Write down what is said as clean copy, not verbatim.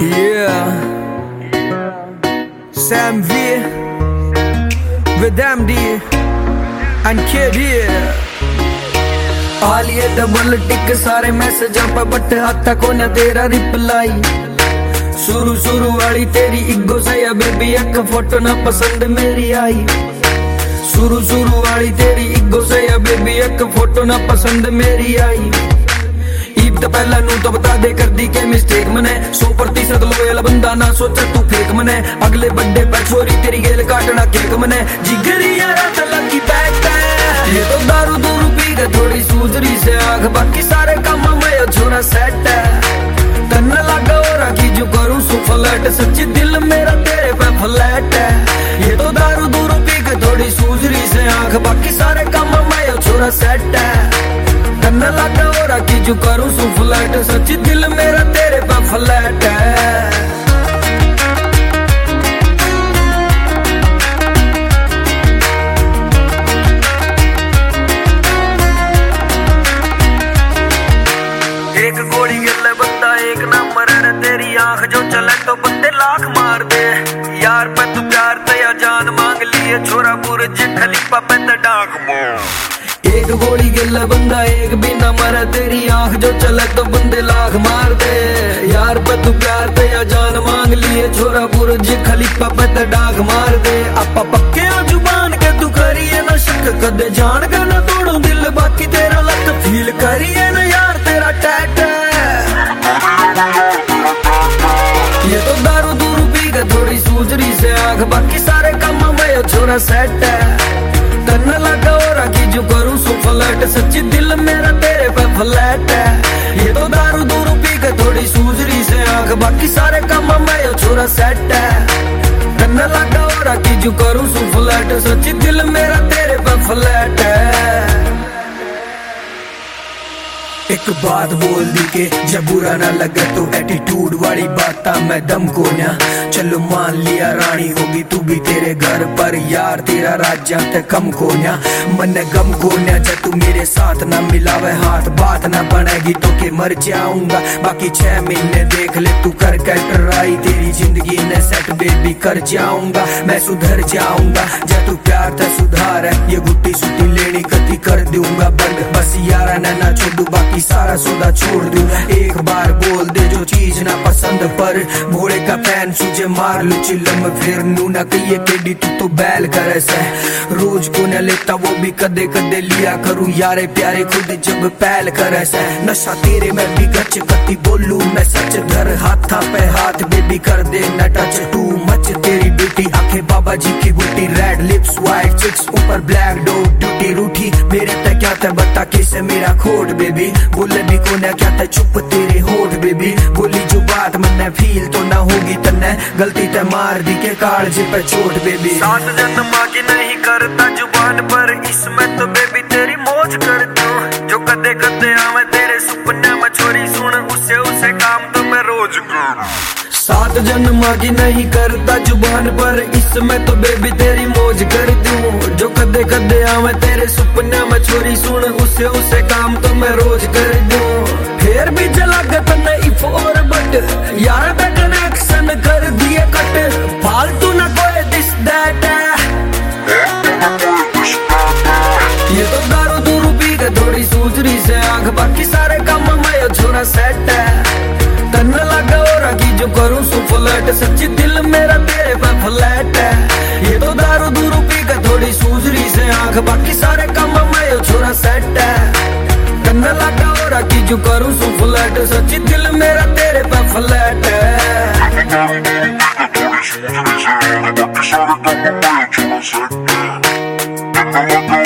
Yeah, Sam V with MD and Kid here. आलिए double tick सारे मैसेजां पर बट आता को न तेरा रिप्लाई। शुरू वाली तेरी इगो से या बेबी एक फोटो ना पसंद मेरी आई। शुरू वाली तेरी इगो से या बेबी एक फोटो ना पसंद मेरी आई। ईद तो पहला नू तो बता दे कर दी के मिस्टेक मने 100% लोयल बंदा ना सोचा तू फेक मने। अगले बर्थडे पर छोरी तेरी गेल काटना केक मने। जिगरी यारा तो लगी बैठ ये तो दारू दूरू पी के थोड़ी सूजरी से आग बाकी सारे काम में छोरा सेट है। तन लगा और की जो करूँ सो फ्लैट सच्ची दिल मेरा तेरे पे फ्लैट है। ये तो दारू दूरू पी के थोड़ी सूजरी से आग बाकी सारे काम में छोरा सेट है। तन लगा और की जो करूँ सो फ्लैट सच्ची दिल मेरा तेरे पे फ्लैट है। एक गोली गिरले बंदा एक ना मरे तेरी आंख जो चले तो बंदे लाख मार दे। यार पे तू प्यार ते या जान मांग लिए छोरा बुर्ज खलीफा पे ते डाक मार। एक गोली गिरले बंदा एक भी ना मरे तेरी आंख जो चले तो बंदे लाख मार दे। यार पे तू प्यार ते या जान मांग लिए छोरा बुर्ज खलीफा पे ते डाक मार दे। आपा पक्के जुबान के तू करिए ना शक कदे जान का ना तोड़ो दिल बाकी तेरा लक फील करिए ना यार तेरा टैट ये तो दारू दूरू पी के थोड़ी सूजरी से आग बाकी सारे काम में छोरा सेट है। तन लगा और की जो करूँ सो फ्लैट सच्ची दिल मेरा तेरे पे फ्लैट है। ये तो दारू दूरू पी के थोड़ी सूजरी से आग बाकी सारे काम में छोरा सेट है। तन लगा और की जो करूँ सो फ्लैट सच्ची दिल मेरा तेरे पे फ्लैट है। एक बात बोल दी के जब बुरा ना लगे तो एटीट्यूड वाली बात मैं दम को ना। चलो मान लिया रानी होगी तू भी तेरे घर पर यार तेरा राज्य ते कम को ना। मन गम को ना जब तू मेरे साथ ना मिलावे हाथ बात ना बनेगी तो के मर जाऊंगा। बाकी 6 महीने देख ले तू कर ट्राई तेरी जिंदगी ने सेट बेबी कर जाऊंगा। मैं सुधर जाऊंगा जब तू प्यार था सुधार है ये गुट्टी सुट्टी लेनी कति कर दूंगा बंद। बस यारा ना छोड़ू बाकी सारा सौदा छोड़ दूं। एक बार बोल दे जो चीज ना पसंद पर घोड़े का फैन सूझे मार लू चिल्लम फिर नू ना कहिए केडी तू तो बैल करे से। रोज को न लेता वो भी कदे कदे लिया करूं यारे प्यारे खुद जब पहल करे से। नशा तेरे में भी गच कति बोलू मैं सच धर हाथा पे हाथ बेबी कर दे न टच टू मच तेरी ब्यूटी आंखें बाबा जी की गुट्टी रेड लिप्स व्हाइट चिक्स ऊपर ब्लैक डो ड्यूटी रूठी मेरे तक क्या था बता कैसे मेरा खोट बेबी। बोले भी को ना क्या था चुप तेरे होठ बेबी। बोली जो बात मैंने फील तो ना होगी तन्ने गलती ते मार दी के कालजे पे चोट बेबी। 7 जन्म की नहीं करता जुबान पर इसमें तो बेबी तेरी मौज कर दूं। जो कदे कदे आवे तेरे सपने में छोरी सुन उसे काम तो मैं रोज करूं। 7 जन्म की नहीं करता जुबान पर इसमें तो बेबी तेरी मौज कर दूं। जो कदे कदे आवे तेरे सपने में छोरी सुन उसे काम तो मैं रोज कर दूं। फिर भी जला गतन इफ और बट यार पे कनेक्शन कर दिए कट फालतू ना कोई दिस दैट ये तो दारू दूरू पी के थोड़ी सूजरी से आंख बाकी सारे काम में छोरा सेट है। तन लगा और की जो करूँ सो फ्लैट सच्ची दिल मेरा तेरे पे फ्लैट है। ये तो दारू दूरू पी के थोड़ी सूजरी से आंख बाकी सारे काम में छोरा सेट है। तन लगा और की जो करूँ सो फ्लैट सच्ची दिल मेरा तेरे पे फ्लैट है।